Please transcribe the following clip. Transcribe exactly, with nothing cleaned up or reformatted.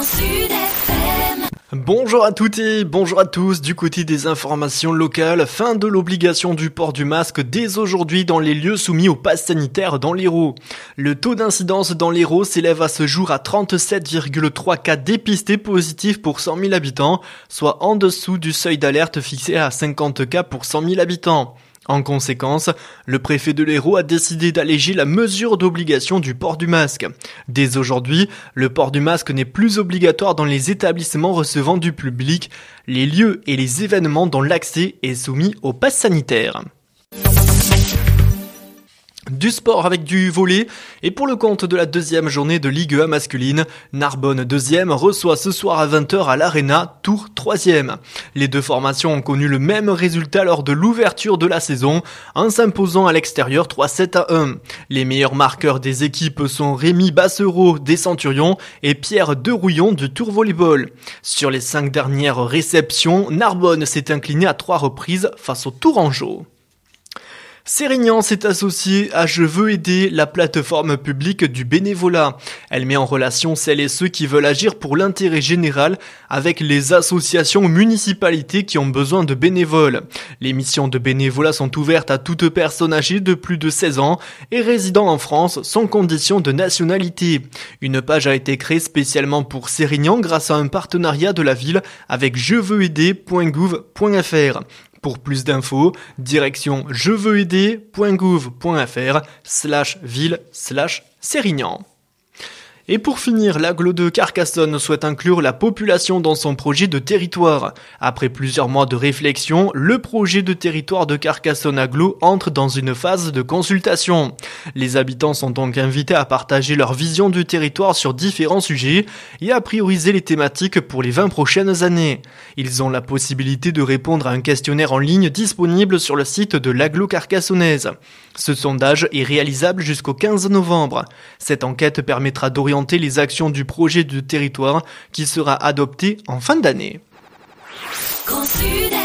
Sud F M. Bonjour à toutes et bonjour à tous. Du côté des informations locales, fin de l'obligation du port du masque dès aujourd'hui dans les lieux soumis au pass sanitaire dans l'Hérault. Le taux d'incidence dans l'Hérault s'élève à ce jour à trente-sept virgule trois cas dépistés positifs pour cent mille habitants, soit en dessous du seuil d'alerte fixé à cinquante cas pour cent mille habitants. En conséquence, le préfet de l'Hérault a décidé d'alléger la mesure d'obligation du port du masque. Dès aujourd'hui, le port du masque n'est plus obligatoire dans les établissements recevant du public, les lieux et les événements dont l'accès est soumis au pass sanitaire. Du sport avec du volley, et pour le compte de la deuxième journée de Ligue un masculine, Narbonne deuxième reçoit ce soir à vingt heures à l'Arena, Tours troisième. Les deux formations ont connu le même résultat lors de l'ouverture de la saison, en s'imposant à l'extérieur trois sept à un. Les meilleurs marqueurs des équipes sont Rémi Bassereau des Centurions et Pierre Derouillon du Tours Volleyball. Sur les cinq dernières réceptions, Narbonne s'est incliné à trois reprises face au Tourangeau. Sérignan s'est associé à Je veux aider, la plateforme publique du bénévolat. Elle met en relation celles et ceux qui veulent agir pour l'intérêt général avec les associations ou municipalités qui ont besoin de bénévoles. Les missions de bénévolat sont ouvertes à toute personne âgée de plus de seize ans et résidant en France sans condition de nationalité. Une page a été créée spécialement pour Sérignan grâce à un partenariat de la ville avec je veux aider point gouv point f r. Pour plus d'infos, direction je veux aider point gouv point f r slash ville slash Sérignan. Et pour finir, l'agglo de Carcassonne souhaite inclure la population dans son projet de territoire. Après plusieurs mois de réflexion, le projet de territoire de Carcassonne Agglo entre dans une phase de consultation. Les habitants sont donc invités à partager leur vision du territoire sur différents sujets et à prioriser les thématiques pour les vingt prochaines années. Ils ont la possibilité de répondre à un questionnaire en ligne disponible sur le site de l'agglo carcassonnaise. Ce sondage est réalisable jusqu'au quinze novembre. Cette enquête permettra d'orienter les actions du projet de territoire qui sera adopté en fin d'année. Grand Sud F M.